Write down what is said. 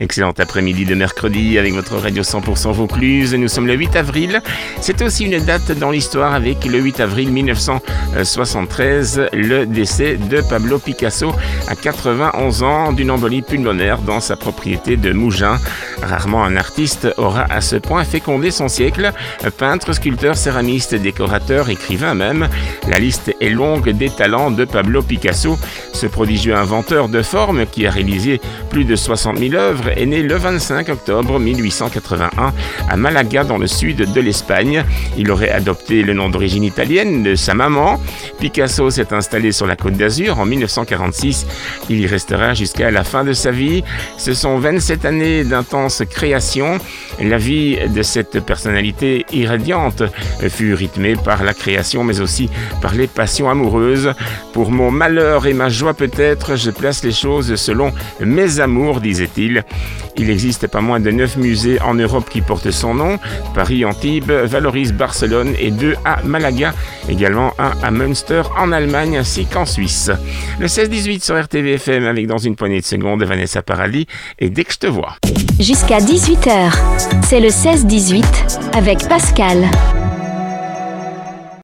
Excellent après-midi de mercredi avec votre radio 100% Vaucluse. Nous sommes le 8 avril. C'est aussi une date dans l'histoire avec le 8 avril 1973, le décès de Pablo Picasso à 91 ans d'une embolie pulmonaire dans sa propriété de Mougins. Rarement un artiste aura à ce point fécondé son siècle. Peintre, sculpteur, céramiste, décorateur, écrivain même. La liste est longue des talents de Pablo Picasso. Ce prodigieux inventeur de formes qui a réalisé plus de 60 000 œuvres est né le 25 octobre 1881 à Malaga dans le sud de l'Espagne. Il aurait adopté le nom d'origine italienne de sa maman. Picasso s'est installé sur la Côte d'Azur en 1946. Il y restera jusqu'à la fin de sa vie. Ce sont 27 années d'intense création. La vie de cette personnalité irradiante fut rythmée par la création mais aussi par les passions amoureuses. Pour mon malheur et ma joie peut-être, je place les choses selon mes amours, disait-il. Il existe pas moins de 9 musées en Europe qui portent son nom. Paris, Antibes, Valoris, Barcelone et 2 à Malaga. Également un à Münster en Allemagne ainsi qu'en Suisse. Le 16-18 sur RTV-FM avec dans une poignée de secondes Vanessa Paradis et Dès que je te vois. Jusqu'à 18h, c'est le 16-18 avec Pascal.